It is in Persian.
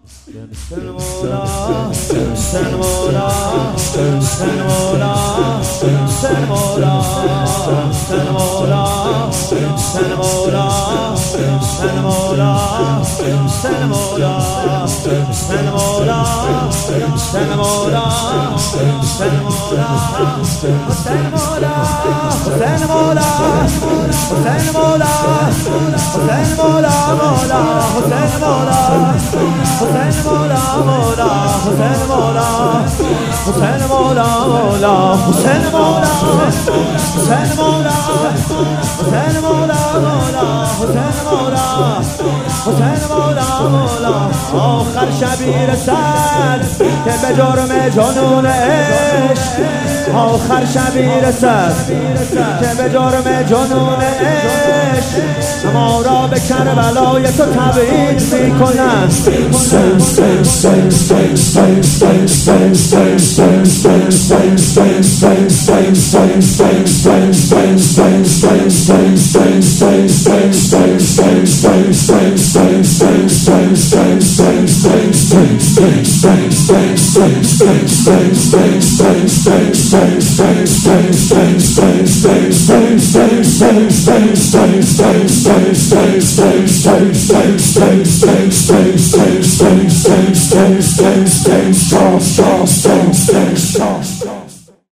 Sen Mola, Sen Mola, Sen Mola, Sen Mola, Sen Mola, Sen Mola, Sen Mola, Sen Mola, Sen Mola, Sen Mola, Sen Mola, Sen Mola, Sen Mola, Sen Mola, Sen Mola, Mola, Sen Mola, Sen Mola, Mola, Sen Mola, Sen Mola, Mola, Sen Mola, Sen Mola, Sen Mola, Mola, Sen Mola, Sen Mola, Mola. آخر شبی رسد که به جرم جنون عشق، آخر شبی رسد که به جرم جنون عشق ما را به کربلای تو تبعید میکنن. Stay